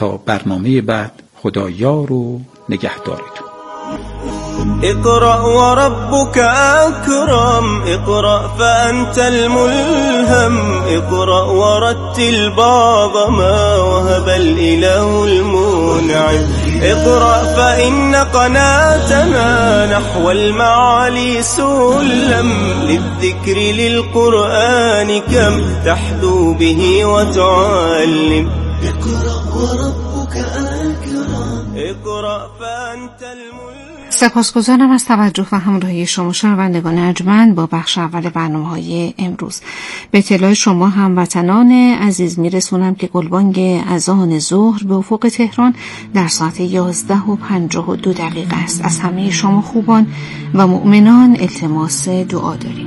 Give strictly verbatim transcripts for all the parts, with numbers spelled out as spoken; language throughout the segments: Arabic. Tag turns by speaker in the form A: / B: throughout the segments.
A: تا برنامه بعد خدا یار و نگهدارتون.
B: اقرأ وربك أكرم، اقرأ فأنت الملهم، اقرأ ورتل بعض ما وهب الإله المنعم، اقرأ فإن قناتنا نحو المعالي سلم، للذكر للقرآن كم تحدو به وتعلم. اقرأ وربك أكرم، اقرأ فأنت الملهم.
C: سپاسگزارم از توجه و همراهی شما شنوندگان ارجمند با بخش اول برنامه‌های امروز. به اطلاع شما هموطنان عزیز میرسونم که گلبانگ اذان ظهر به افق تهران در ساعت یازده و پنجاه و دو دقیقه است. از همه شما خوبان و مؤمنان التماس دعا داریم.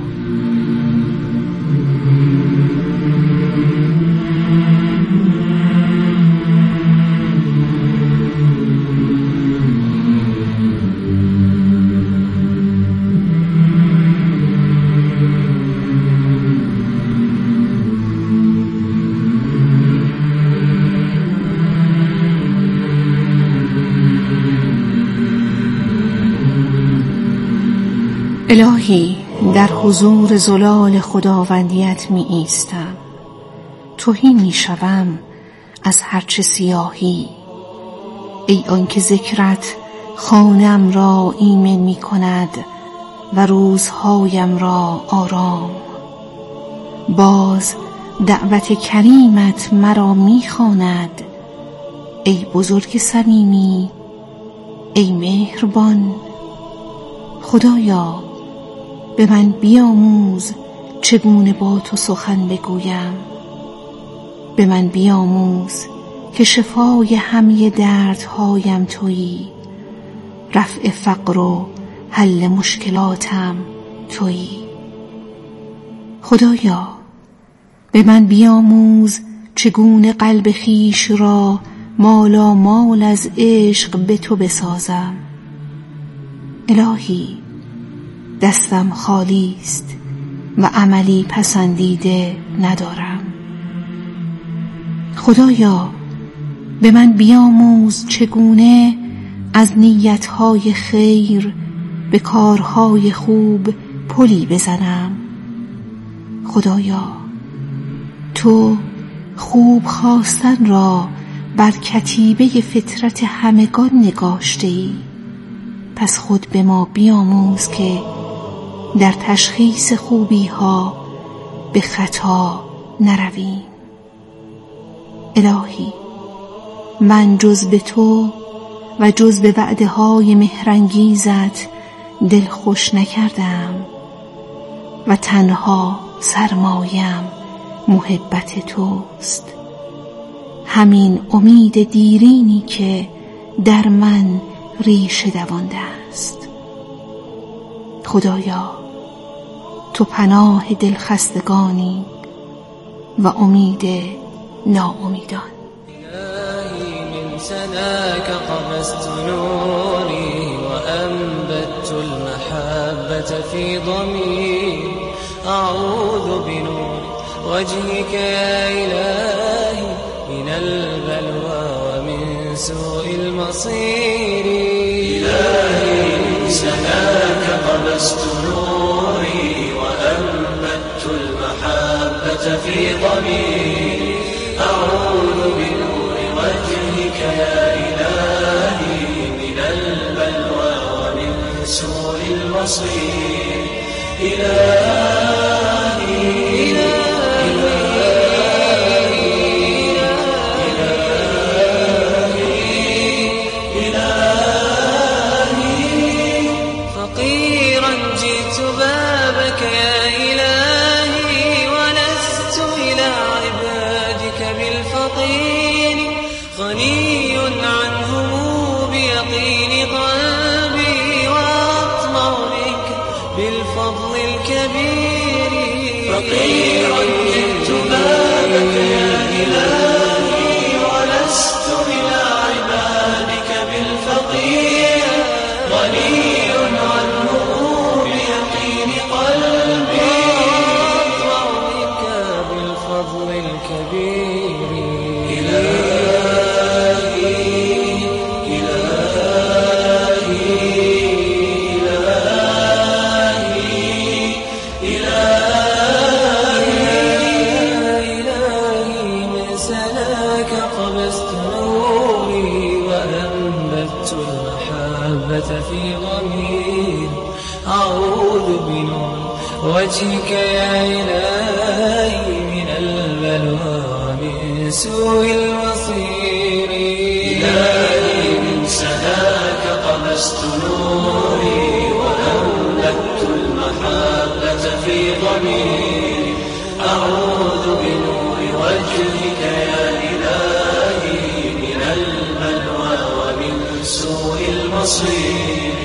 C: الهی، در حضور زلال خداوندیت می ایستم، تهی می شوم از هرچه سیاهی. ای آنکه ذکرت خانم را ایمن می کند و روزهایم را آرام. باز دعوت کریمت مرا می خواند، ای بزرگ صمیمی، ای مهربان. خدایا، به من بیاموز چگونه با تو سخن بگویم. به من بیاموز که شفای همه دردهایم تویی، رفع فقر و حل مشکلاتم تویی. خدایا، به من بیاموز چگونه قلب خیش را مالا مال از عشق به تو بسازم. الهی، دستم خالی است و عملی پسندیده ندارم. خدایا، به من بیاموز چگونه از نیتهای خیر به کارهای خوب پلی بزنم. خدایا، تو خوب خواستن را بر کتیبه فطرت همگان نگاشته ای، پس خود به ما بیاموز که در تشخیص خوبی ها به خطا نرویم. الهی، من جز به تو و جز به وعده های مهرانگیزت دل خوش نکردم و تنها سرمایم محبت توست. همین امید دیرینی که در من ریشه دوانده است. خدایا، تو پناه دلخستگانی و امید ناامیدان.
D: من سناك قبست نوري وأنبت المحبة في ضميري، أعوذ بنور وجهك يا إلهي من البلوى ومن سوء المصير. إلهي من سناك قبست نوري وأنبت المحبة في ضميري، أعوذ بنور وجهك يا إلهي من البلوى ومن سوء المصير. إلهي غني عنهم بيقين قلبي وأطمع بك بالفضل الكبير. فقيرا جئت بابك يا إلهي ولست إلى عبادك بالفقير، غني عنهم بيقين قلبي وأطمع بك بالفضل الكبير. إلهي المحبة في ضمير. أعوذ بنور وجهك يا إلهي من البلوى ومن سوء المصير. إلهي من سناك قمست نوري وأولدت المحبة في ضميري. أعوذ بنور وجهك يا إلهي من البلوى ومن سوء المصير.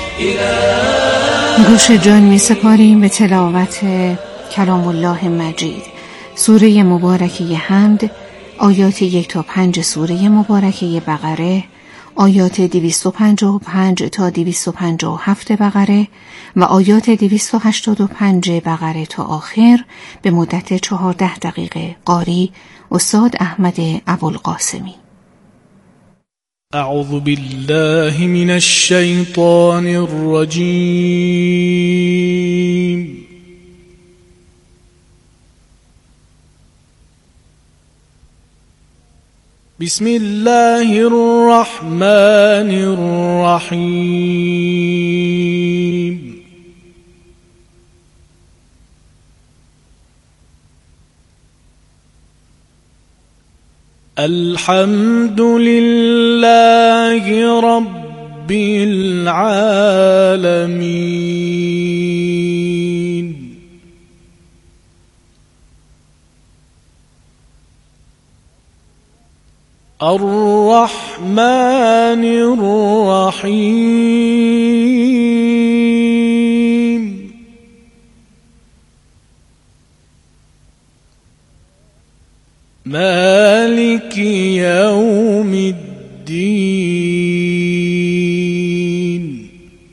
C: گوش جان می سپاریم به تلاوت کلام الله مجید، سوره مبارکه حمد، آیات یک تا پنج سوره مبارکه بقره، آیات دویست و پنجاه و پنج تا دویست و پنجاه و هفت بقره و آیات دویست و هشتاد و پنج بقره تا آخر به مدت چهارده دقیقه. قاری استاد احمد ابوالقاسمی.
E: أعوذ بالله من الشيطان الرجيم. بسم الله الرحمن الرحيم. الحمد لله رب العالمين. الرحمن الرحيم. مالك يوم الدين.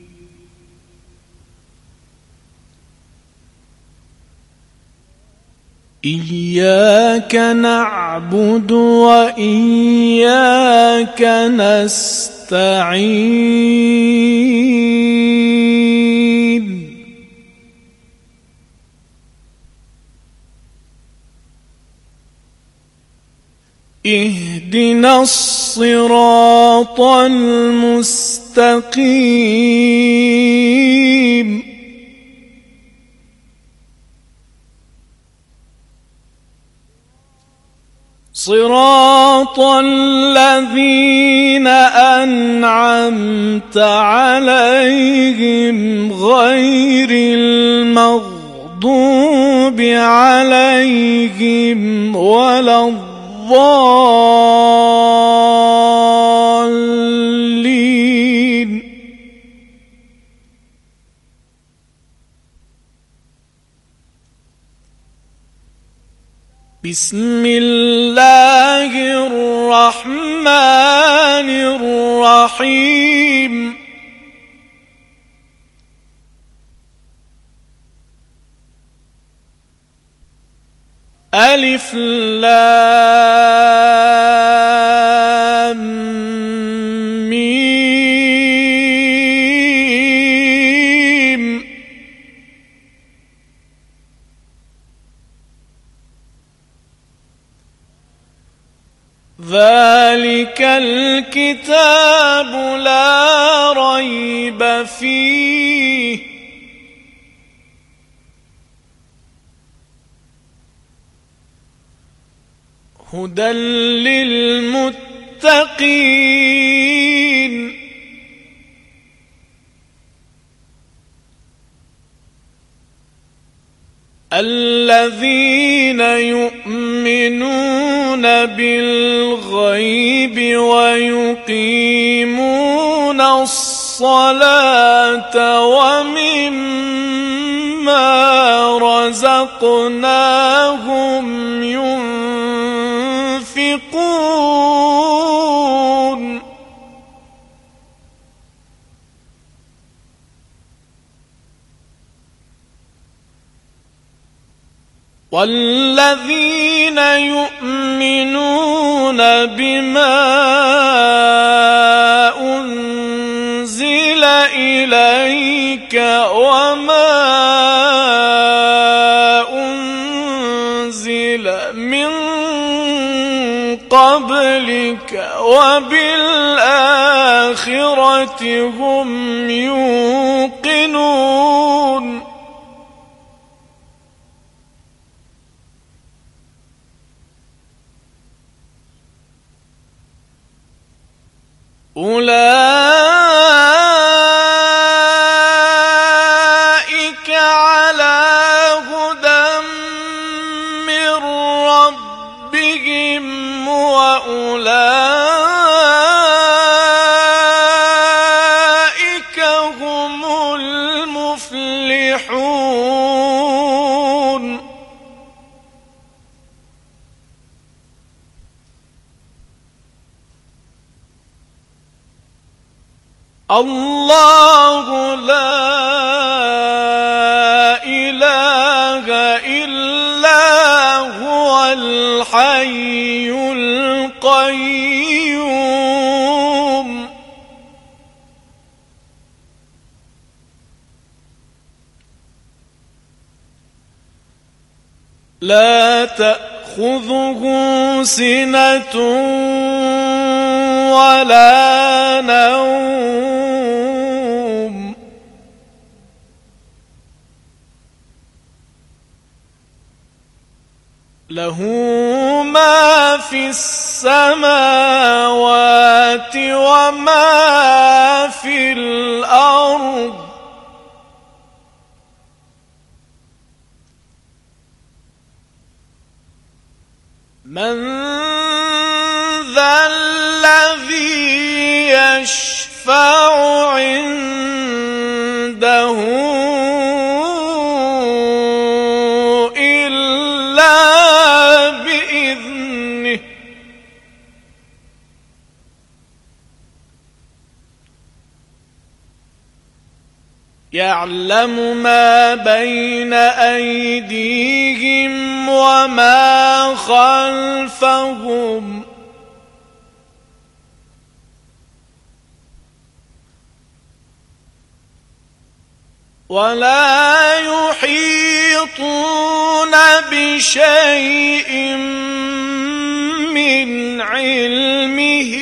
E: إياك نعبد وإياك نستعين. اهدنا الصراط المستقيم. صراط الذين أنعمت عليهم غير المغضوب عليهم ولا الضالين. بسم الله الرحمن الرحيم. ألف لام ميم. ذلك الكتاب لا ريب فيه هدى للمتقين. الذين يؤمنون بالغيب ويقيمون الصلاة ومما رزقناهم ينفقون. والذين يؤمنون بما أنزل إليك وما أنزل من قبلك ربك وبالآخرة هم يوقنون أولئك على هدى من ربهم وأولئك هم المفلحون الله لا إله إلا هو الحي القيوم لا تأخذه سنة ولا نوم له ما في السماوات وما في الأرض من ذا الذي يشفع عنده إلا بإذنه يعلم ما بين أيديهم وما خلفهم ولا يحيطون بشيء من علمه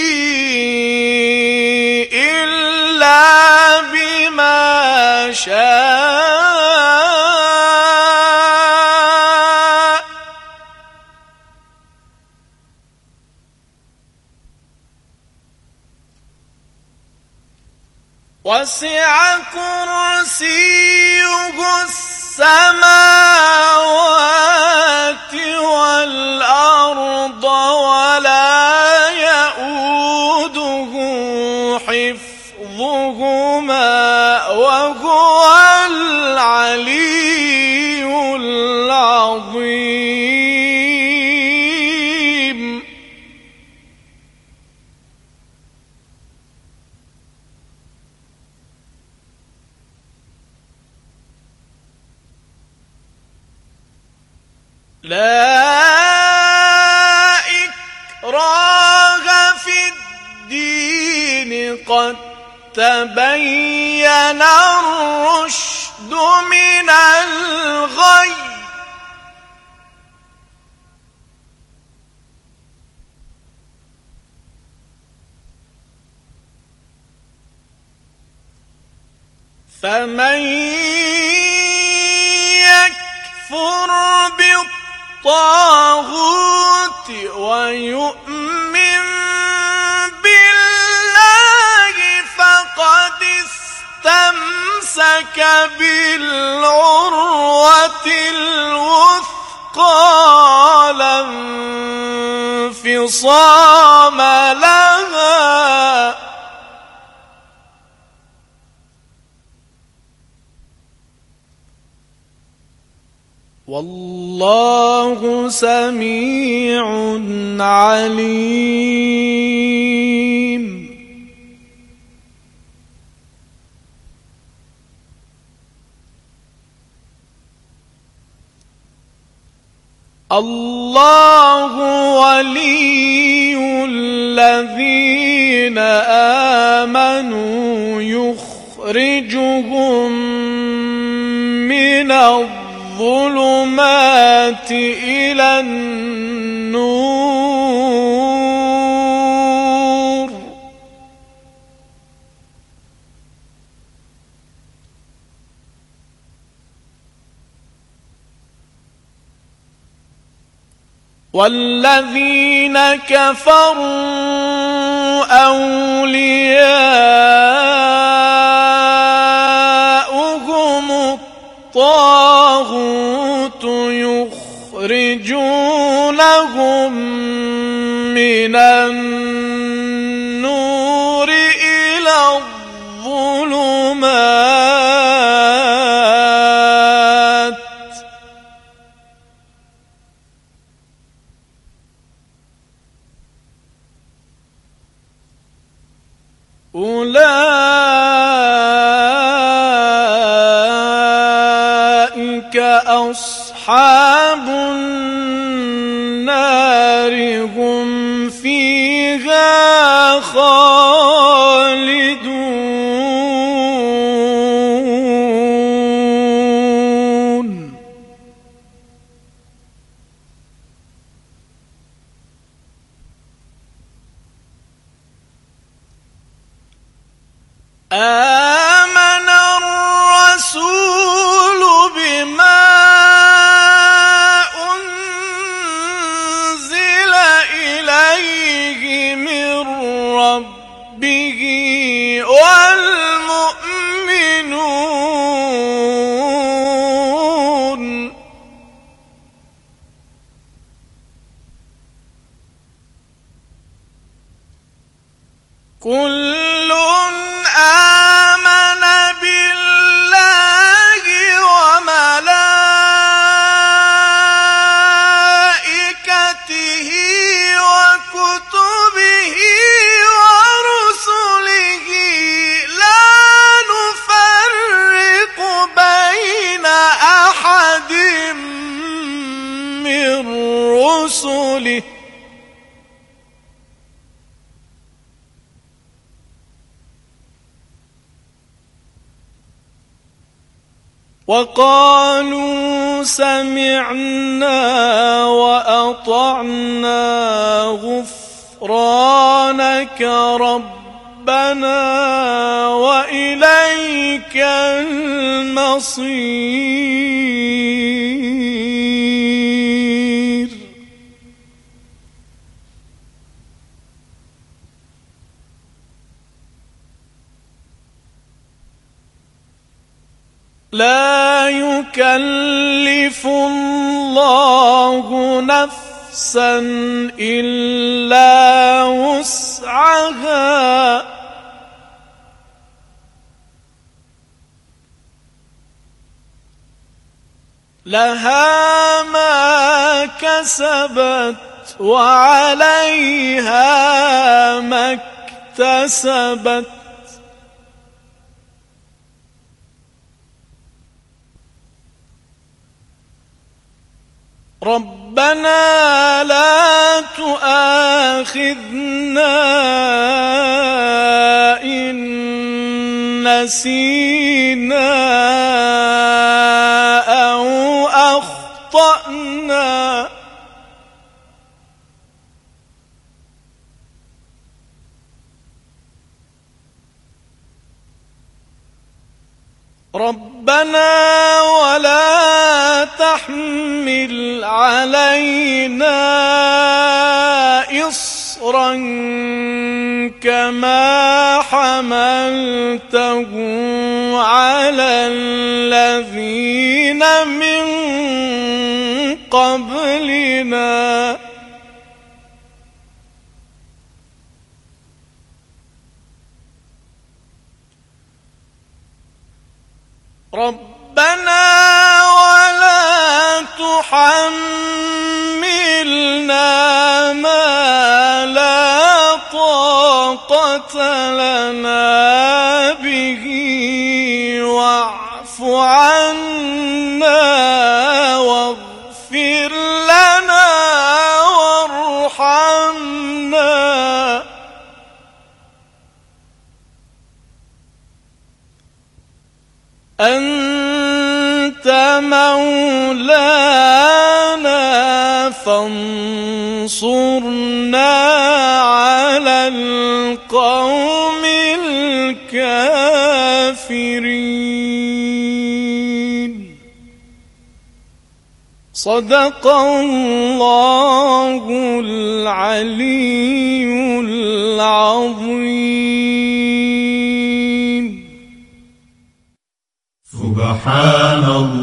E: إلا بما شاء وسع كرسيه السماوات والأرض ولا يؤوده حفظهما وهو العلي العظيم لا إكراه في الدين قد تبين الرشد من الغي فمن يكفر بالطاغوت ويؤمن بالله فقد استمسك بالعروة الوثقى لا انفصام لها والله سميع عليم الله ولي الذين آمنوا يخرجهم من الظلمات إلى النور والذين كفروا أولياؤهم الطاغوت يخرجونهم من النور إلى الظلمات أولئك أصحاب النار هم فيها خالدون آمن الرسول بما أنزل إليه من ربه والمؤمنون كل آمن بالله وملائكته وكتبه ورسله لا نفرق بين أحد من رسله وقالوا سمعنا وأطعنا غفرانك ربنا وإليك المصير لا يكلف الله نفسا إلا وسعها لها ما كسبت وعليها ما اكتسبت ربنا لا تؤاخذنا إن نسينا أو أخطأنا ربنا ولا تحمل علينا إصرا كما حملته على الذين من قبلنا ربنا ولا تحملنا ما لا طاقة لنا به واعف عنا واغفر لنا وارحمنا أنت مولانا فانصرنا على القوم الكافرين صدق الله العلي العظيم.
F: سبحان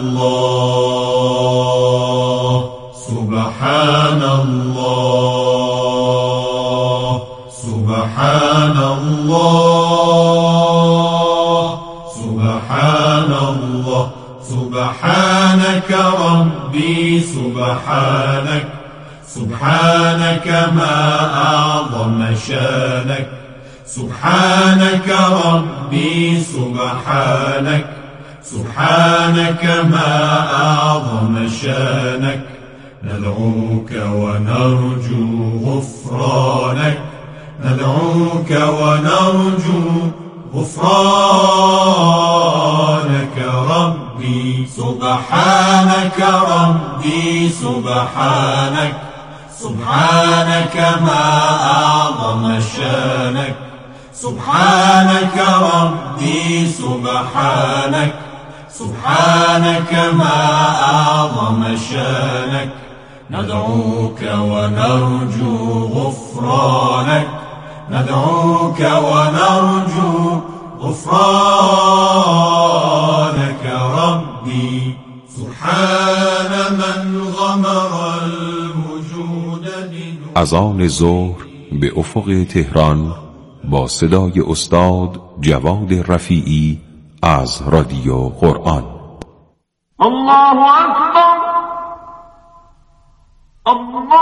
F: الله سبحان الله سبحان الله سبحان الله سبحانك ربي سبحانك سبحانك ما أعظم شانك سبحانك ربي سبحانك سبحانك ما أعظم شانك ندعوك ونرجو غفرانك ندعوك ونرجو غفرانك ربي سبحانك ربي سبحانك سبحانك ما أعظم شانك سبحانك ربي سبحانك سبحانك ما أعظم شانك ندعوك ونرجو غفرانك ندعوك ونرجو غفرانك ربي سبحان من غمر الوجود بنور.
G: اذان ظهر به افق تهران با صدای استاد جواد رفیعی از رادیو قرآن.
H: الله اکبر الله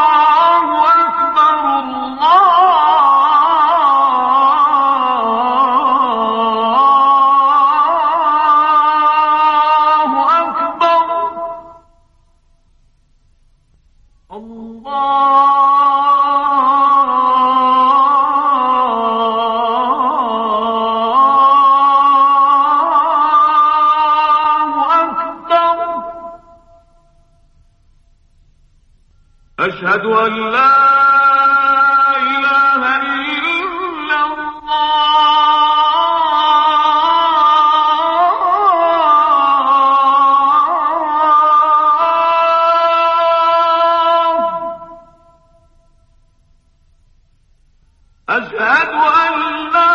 H: اکبر الله اکبر الله أشهد أن لا إله إلا الله أشهد أن لا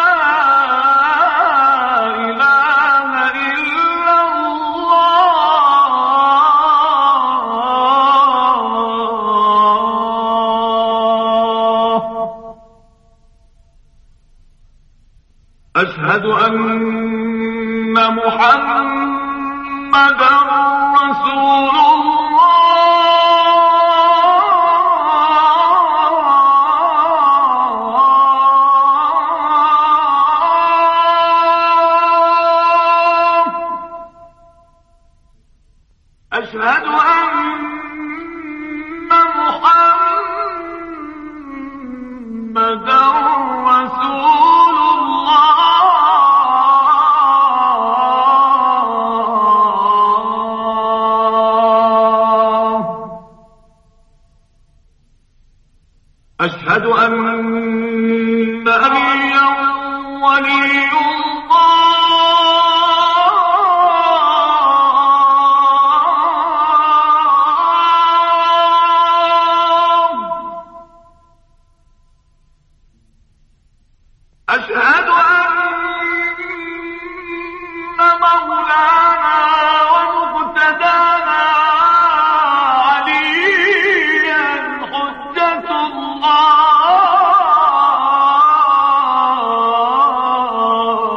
H: أشهد أن محمدا رسول الله أشهد أن محمدا رسول أشهد أن عليا ولي الله أشهد أن مولانا ومقتدانا عليا حجة الله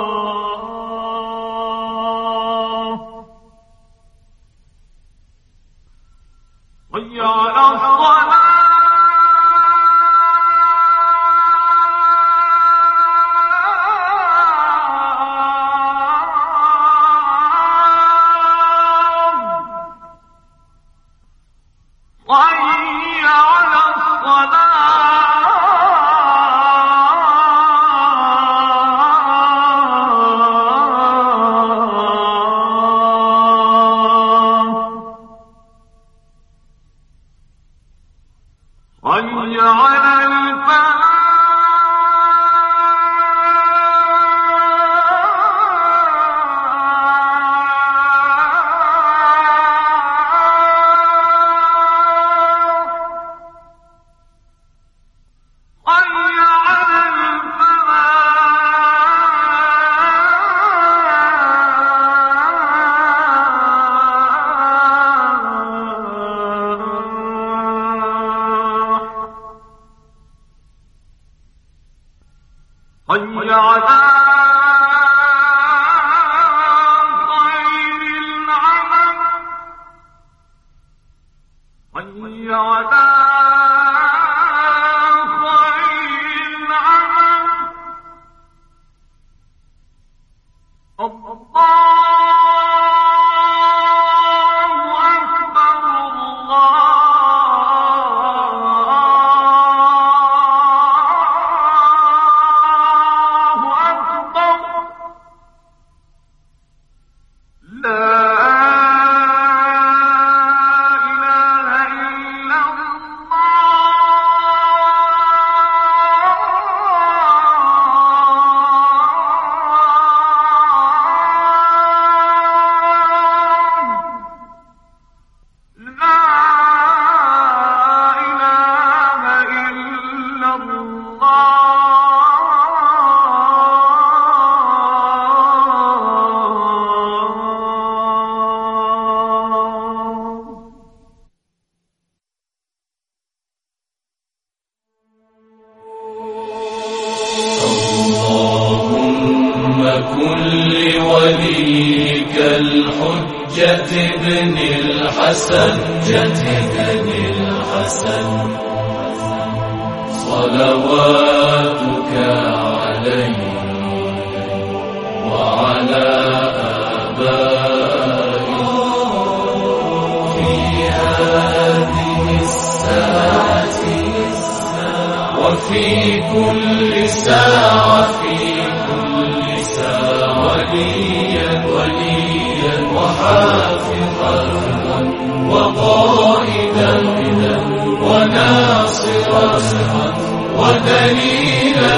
H: حي على خير العمل حي على خير العمل الله
D: كل وليك الحجة ابن الحسن ابن الحسن صلواتك عليه وعلى آبائه في هذه الساعة وفي كل ساعة في كل ساعة وليا وليا وحافظا وقائدا وناصرا ودليلا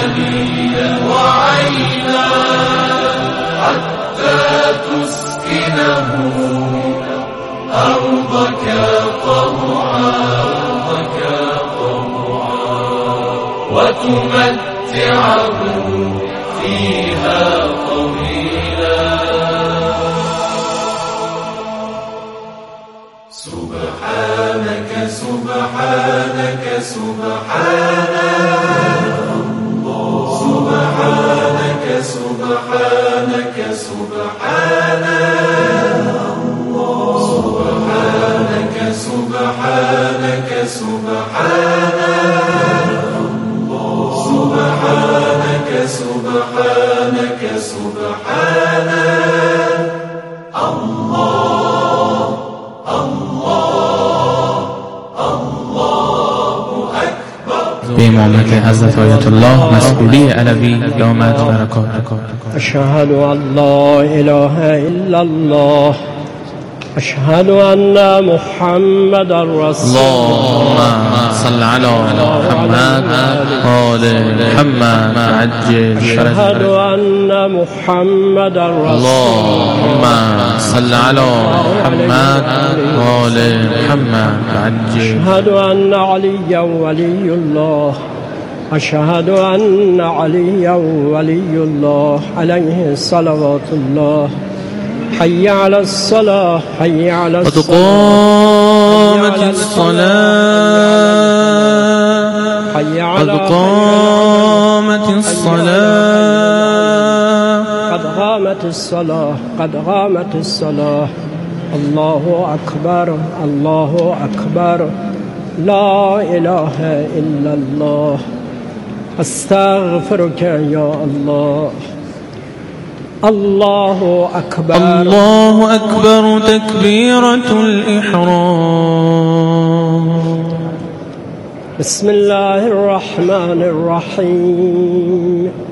D: وعينا حتى تسكنه أرضك طوعا وتمتعه فيها طويلا سبحانك سبحانك سبحانك سبحانك سبحانك سبحانك سبحانك سبحانك سبحانك سبحانك سبحانك الله الله الله أكبر.
I: بإمامة حضرت آیت الله مسئولی علوی دامت برکاته.
J: أشهد أن لا إله إلا الله أشهد أن محمد رسول
I: الله. اللهم صل على محمد وآل محمد عجل
J: أشهد أن محمد رسول
I: اللهم صل على محمد وآل محمد عجل.
J: أشهد أن عليا ولي الله أشهد أن عليا ولي الله عليه صلوات الله. حي على الصلاة حي على
I: قد
J: الصلاة
I: قامت الصلاة قد قامت الصلاة
J: قد قامت الصلاة قد قامت الصلاة. الله أكبر الله أكبر لا إله إلا الله. أستغفرك يا الله. الله أكبر
I: الله أكبر تكبيرة الإحرام.
J: بسم الله الرحمن الرحيم.